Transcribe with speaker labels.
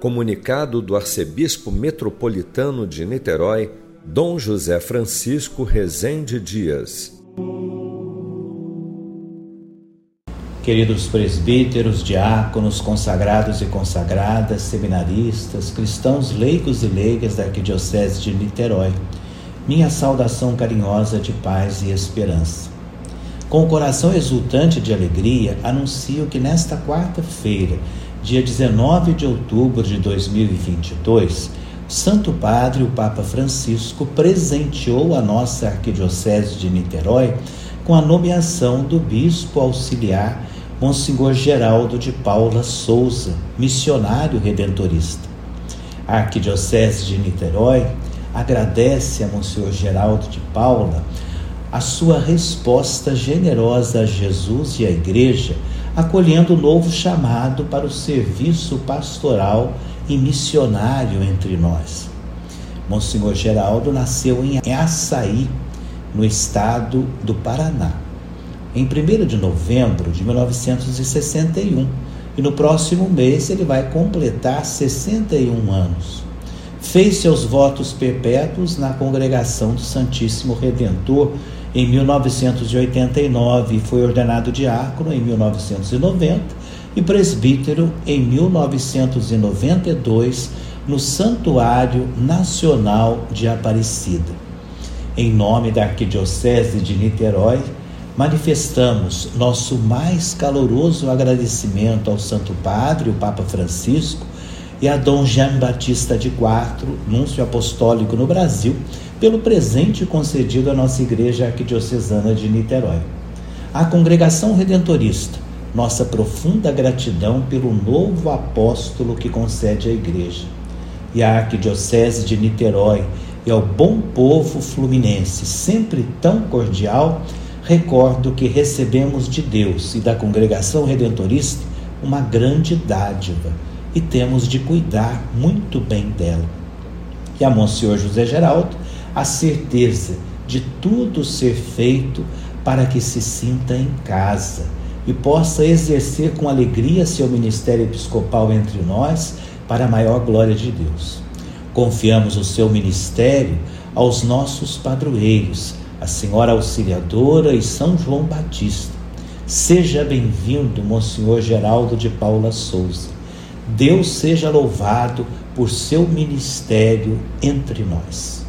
Speaker 1: Comunicado do Arcebispo Metropolitano de Niterói, Dom José Francisco Rezende Dias.
Speaker 2: Queridos presbíteros, diáconos, consagrados e consagradas, seminaristas, cristãos leigos e leigas da Arquidiocese de Niterói, minha saudação carinhosa de paz e esperança. Com o coração exultante de alegria, anuncio que nesta quarta-feira, dia 19 de outubro de 2022, o Santo Padre, o Papa Francisco, presenteou a nossa Arquidiocese de Niterói com a nomeação do Bispo Auxiliar Monsenhor Geraldo de Paula Souza, missionário redentorista. A Arquidiocese de Niterói agradece a Monsenhor Geraldo de Paula a sua resposta generosa a Jesus e à Igreja, acolhendo o novo chamado para o serviço pastoral e missionário entre nós. Monsenhor Geraldo nasceu em Açaí, no estado do Paraná, em 1º de novembro de 1961, e no próximo mês ele vai completar 61 anos. Fez seus votos perpétuos na Congregação do Santíssimo Redentor em 1989 e foi ordenado diácono em 1990 e presbítero em 1992 no Santuário Nacional de Aparecida. Em nome da Arquidiocese de Niterói, manifestamos nosso mais caloroso agradecimento ao Santo Padre, o Papa Francisco, e a Dom Jean Batista de Quatro, Núncio Apostólico no Brasil, pelo presente concedido à nossa Igreja Arquidiocesana de Niterói. À Congregação Redentorista, nossa profunda gratidão pelo novo apóstolo que concede à Igreja. E à Arquidiocese de Niterói e ao bom povo fluminense, sempre tão cordial, recordo que recebemos de Deus e da Congregação Redentorista uma grande dádiva e temos de cuidar muito bem dela. E a Monsenhor José Geraldo a certeza de tudo ser feito para que se sinta em casa e possa exercer com alegria seu ministério episcopal entre nós para a maior glória de Deus. Confiamos o seu ministério aos nossos padroeiros, a Senhora Auxiliadora e São João Batista. Seja bem-vindo, Monsenhor Geraldo de Paula Souza. Deus seja louvado por seu ministério entre nós.